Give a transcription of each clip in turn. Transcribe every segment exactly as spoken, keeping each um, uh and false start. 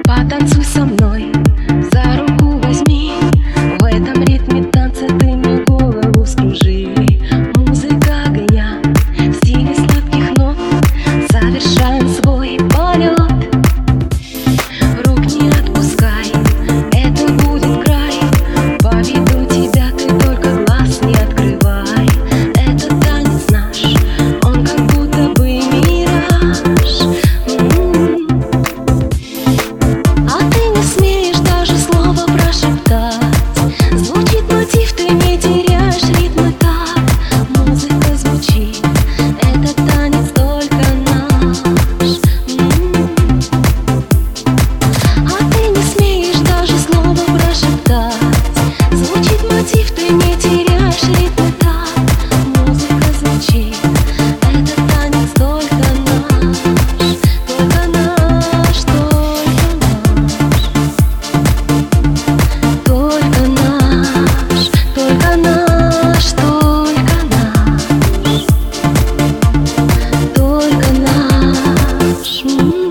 Потанцуй со мной, за руку возьми. В этом ритме танца ты мне голову скружи. Музыка огня, в стиле сладких нот совершаем свой полет. Рук не отпускай, это будет край. Поведу тебя, ты только глаз не открывай. Это танец наш, он как будто бы мираж. А ты не смеешь даже слова прошептать. Звучит мотив, ты не теряешь ритм и такт. Музыка звучит, этот танец только наш. А ты не смеешь даже слова прошептать. Звучит мотив, ты не теряешь ритм и такт. Музыка звучит, этот танец только наш. Только наш, только наш. Только наш, только наш, только наш, только наш.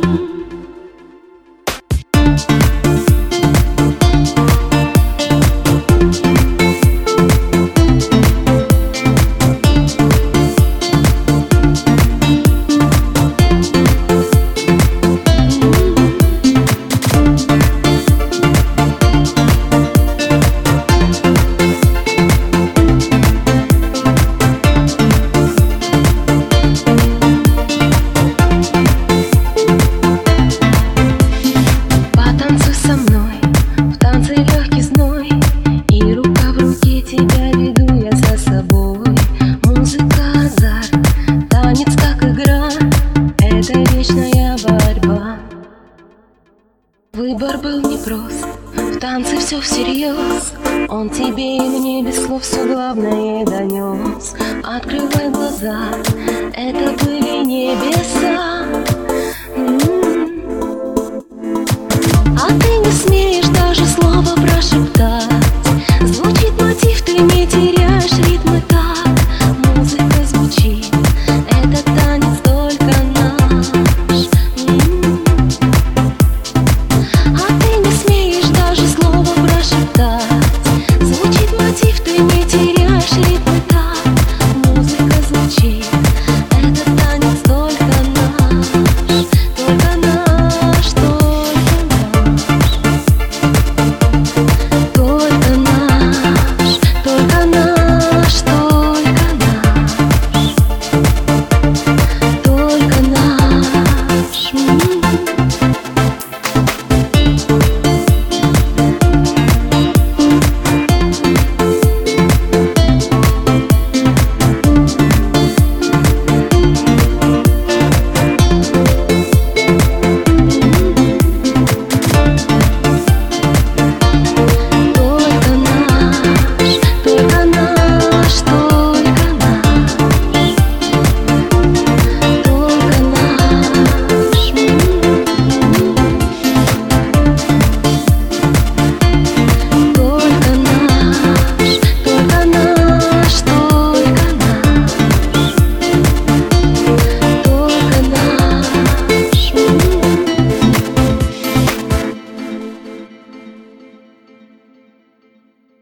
Потанцуй со мной, в танце легкий зной, и рука в руке тебя веду я за собой. Музыка азарт, танец как игра, это вечная борьба. Выбор был непрост, в танце все всерьез. Он тебе и мне без слов все главное донес. Открывай глаза, это были небеса. М-м. А ты